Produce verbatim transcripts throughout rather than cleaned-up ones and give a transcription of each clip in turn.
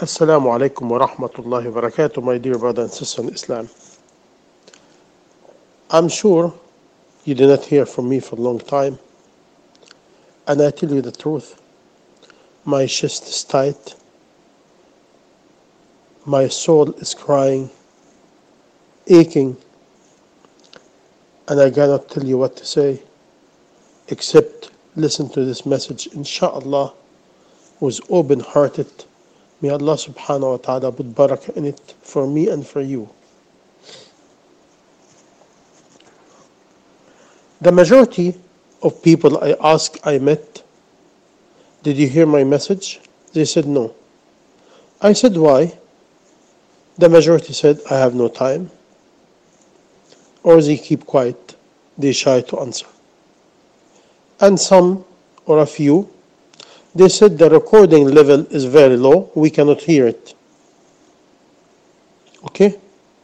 Assalamu alaikum wa rahmatullahi wa barakatuh, my dear brother and sister in Islam. I'm sure you did not hear from me for a long time, and I tell you the truth. My chest is tight, my soul is crying, aching, and I cannot tell you what to say except listen to this message, inshallah, with open hearted. May Allah subhanahu wa ta'ala put barakah in it for me and for you. The majority of people I asked, I met, did you hear my message? They said no. I said why? The majority said I have no time, or they keep quiet, they shy to answer. And some, or a few, they said the recording level is very low, we cannot hear it. Okay?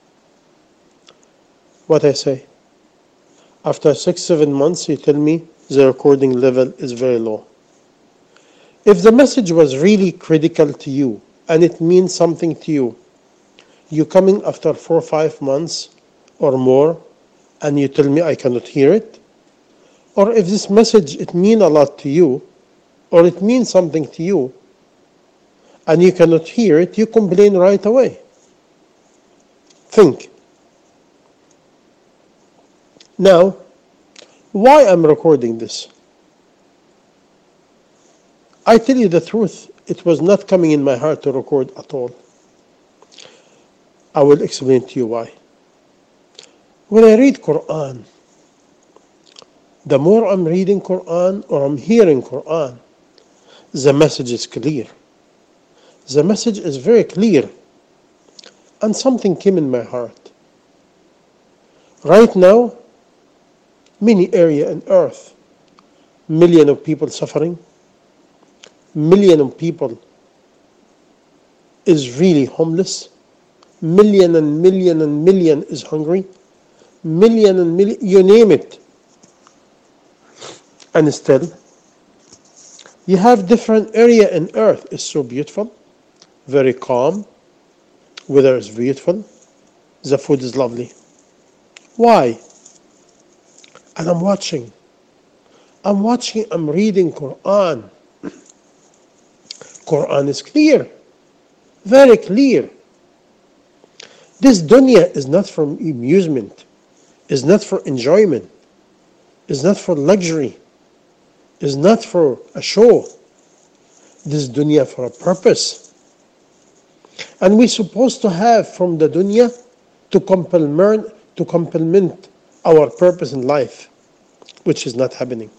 What I say? After six, seven months, you tell me the recording level is very low. If the message was really critical to you, and it means something to you, you coming after four, five months or more, and you tell me I cannot hear it? Or if this message, it mean a lot to you, or it means something to you, and you cannot hear it, you complain right away. Think. Now, why I'm recording this? I tell you the truth, it was not coming in my heart to record at all. I will explain to you why. When I read Quran, the more I'm reading Quran or I'm hearing Quran, the message is clear. The message is very clear. And something came in my heart. Right now, many area in earth, million of people suffering, million of people is really homeless, million and million and million is hungry, million and million, you name it. And still, you have different area in earth. It's so beautiful, very calm, weather is beautiful, the food is lovely. Why? And I'm watching. I'm watching, I'm reading Quran. Quran is clear, very clear. This dunya is not for amusement, is not for enjoyment, is not for luxury, is not for a show. This dunya for a purpose. And we're supposed to have from the dunya to complement, to complement our purpose in life, which is not happening.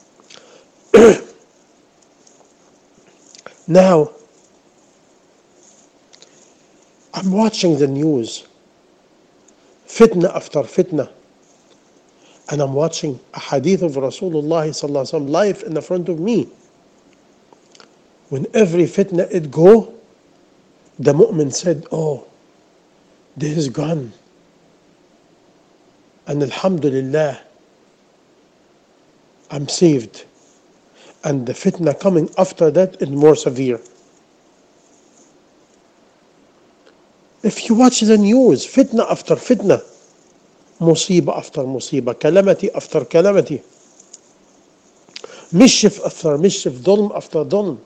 Now, I'm watching the news, fitna after fitna, and I'm watching a hadith of Rasulullah sallallahu alaihi wasallam live in the front of me. When every fitna it go, the mu'min said, oh, this is gone. And alhamdulillah, I'm saved. And the fitna coming after that is more severe. If you watch the news, fitna after fitna, musiba after musiba, calamity after calamity, mischief after mischief, dhulm after dhulm,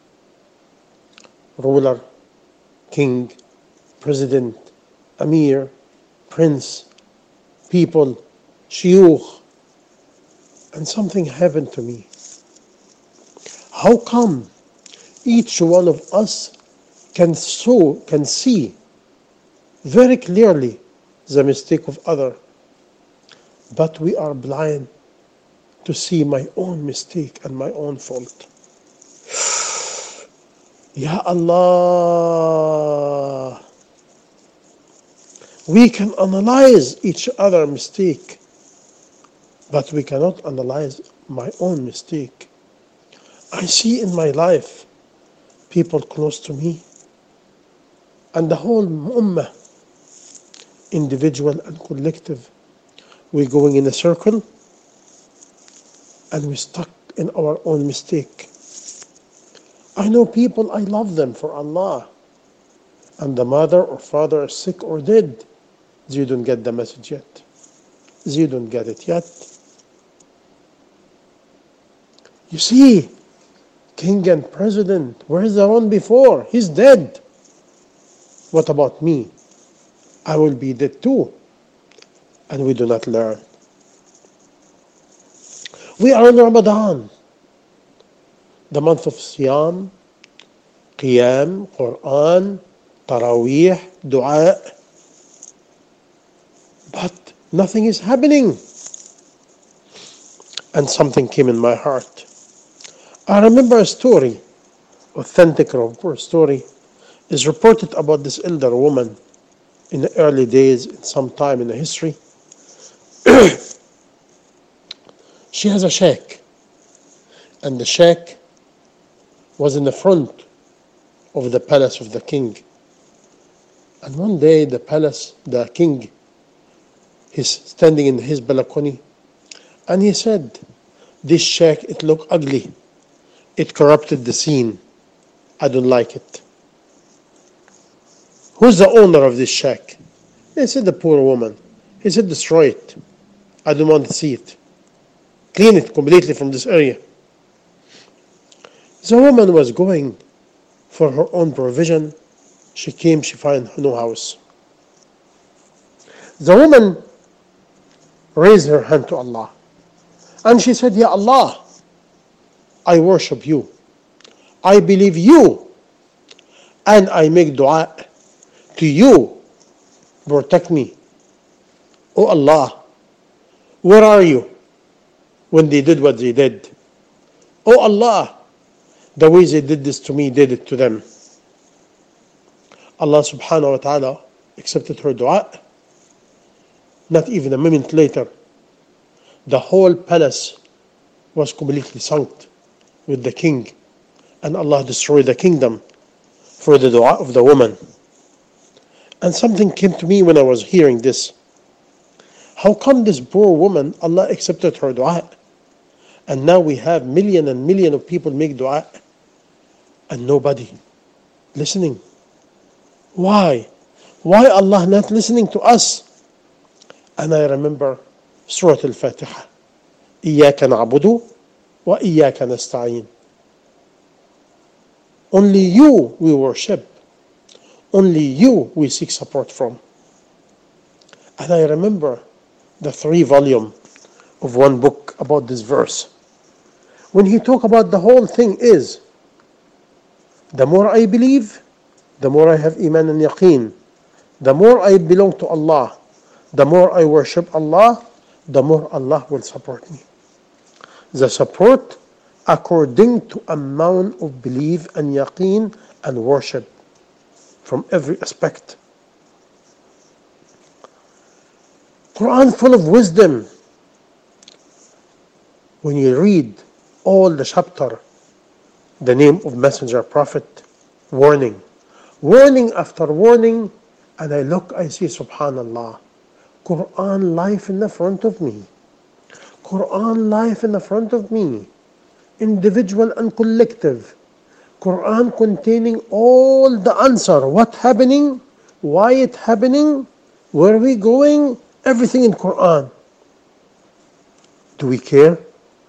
ruler, king, president, amir, prince, people, shuyukh, and something happened to me. How come each one of us can so can see very clearly the mistake of other, but we are blind to see my own mistake and my own fault? Ya Allah, we can analyze each other mistake, but we cannot analyze my own mistake. I see in my life people close to me and the whole ummah, individual and collective, we're going in a circle and we're stuck in our own mistake. I know people, I love them for Allah. and the mother or father is sick or dead, you don't get the message yet. You don't get it yet. You see, king and president, where's the one before? He's dead. What about me? I will be dead too. And we do not learn. We are in Ramadan, the month of Siyam, Qiyam, Quran, Taraweeh, Dua. But nothing is happening. And something came in my heart. I remember a story, authentic story, is reported about this elder woman in the early days, in some time in the history. She has a shack, and the shack was in the front of the palace of the king. And one day the palace, the king, he's standing in his balcony, and he said, this shack, it looked ugly. It corrupted the scene. I don't like it. Who's the owner of this shack? He said, the poor woman. He said, destroy it. I don't want to see it. Clean it completely from this area. The woman was going for her own provision. She came, she found no house. The woman raised her hand to Allah. And she said, Ya Allah, I worship you. I believe you. And I make dua to you. Protect me. Oh Allah, where are you when they did what they did? Oh Allah, the way they did this to me, did it to them. Allah subhanahu wa ta'ala accepted her dua. Not even a moment later, the whole palace was completely sunk with the king, and Allah destroyed the kingdom for the dua of the woman. And something came to me when I was hearing this. How come this poor woman, Allah accepted her dua, and now we have million and million of people make dua, and nobody listening? Why? Why Allah not listening to us? And I remember Surah Al-Fatiha. إِيَّاكَ نَعْبُدُ وَإِيَّاكَ نَسْتَعِينُ. Only you we worship. Only you we seek support from. And I remember the three volume of one book about this verse. When he talk about the whole thing is, the more I believe, the more I have iman and yaqeen, the more I belong to Allah, the more I worship Allah, the more Allah will support me. The support according to amount of belief and yaqeen and worship from every aspect. Quran full of wisdom. When you read all the chapter, the name of Messenger, Prophet, warning, warning after warning, and I look, I see, subhanallah, Quran life in the front of me. Quran life in the front of me. Individual and collective. Quran containing all the answer. What happening? Why it happening? Where we going? Everything in Quran. Do we care?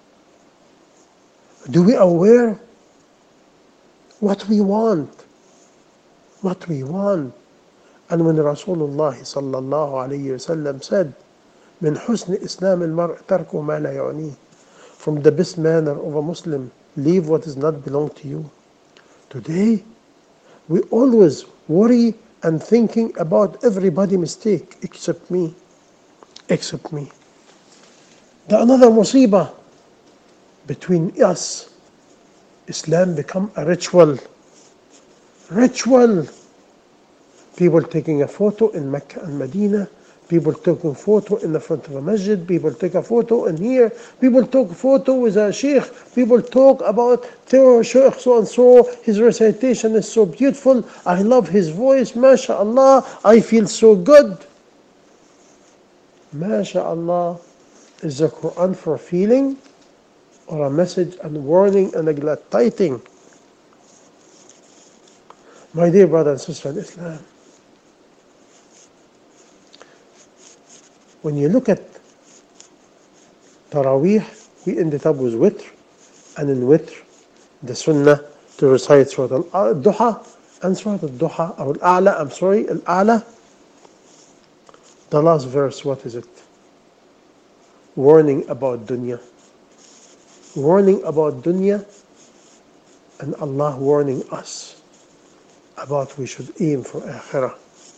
Do we aware what we want? What we want. And when Rasulullah sallallahu alayhi wasallam said, من حسن إسلام المرء ترك ما لا يعنيه, from the best manner of a Muslim, leave what does not belong to you. Today, we always worry and thinking about everybody mistake except me, except me. The another musibah between us, Islam become a ritual, ritual. People taking a photo in Mecca and Medina, people taking a photo in the front of a masjid, people take a photo in here, people take a photo with a sheikh, people talk about sheikh so and so, his recitation is so beautiful, I love his voice, mashallah, I feel so good. Mashallah, is the Quran for feeling or a message and warning and a glad tiding? My dear brother and sister in Islam, when you look at Taraweeh, we ended up with Witr, and in Witr, the Sunnah to recite Surah Al-Duha, and Surah Al-Duha, or Al-A'la, I'm sorry, Al-A'la, the last verse, what is it? Warning about dunya. Warning about dunya, and Allah warning us about we should aim for akhirah.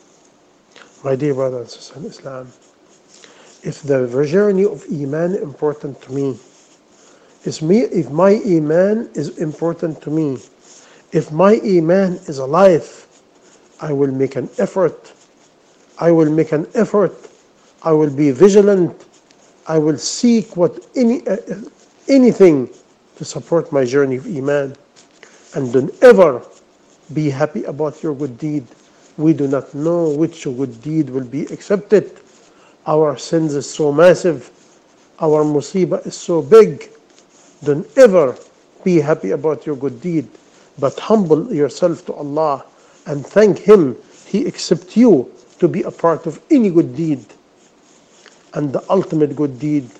My dear brothers and sisters in Islam, if the journey of Iman important to me, is me, if my Iman is important to me, if my Iman is alive, I will make an effort. I will make an effort. I will be vigilant. I will seek what any uh, anything to support my journey of Iman. And don't ever be happy about your good deed. We do not know which good deed will be accepted. Our sins is so massive. Our musibah is so big. Don't ever be happy about your good deed, but humble yourself to Allah and thank Him. He accepts you to be a part of any good deed. And the ultimate good deed,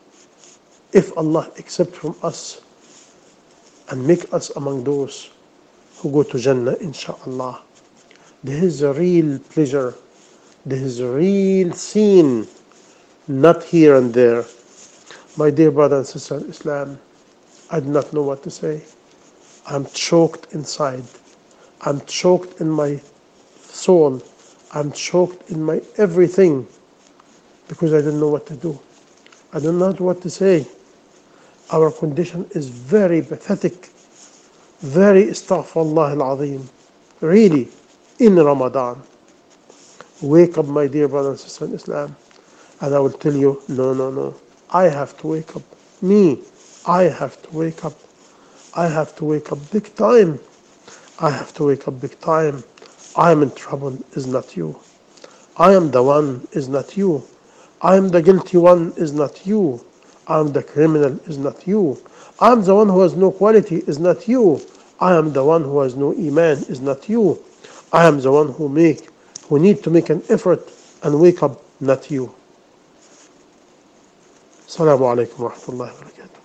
if Allah accepts from us and make us among those who go to Jannah, inshaAllah. This is a real pleasure. This is a real scene, not here and there. My dear brother and sister in Islam, I do not know what to say. I'm choked inside. I'm choked in my soul. I'm choked in my everything because I don't know what to do. I don't know what to say. Our condition is very pathetic, very astaghfirullah al-azim. Really, in Ramadan. Wake up, my dear brother and sister in Islam, and I will tell you, no, no, no. I have to wake up. Me, I have to wake up. I have to wake up big time. I have to wake up big time. I am in trouble, is not you. I am the one, is not you. I am the guilty one, is not you. I am the criminal, is not you. I am the one who has no quality, is not you. I am the one who has no iman, is not you. I am the one who make, who need to make an effort and wake up, not you. Assalamu alaikum wa rahmatullahi wa barakatuh.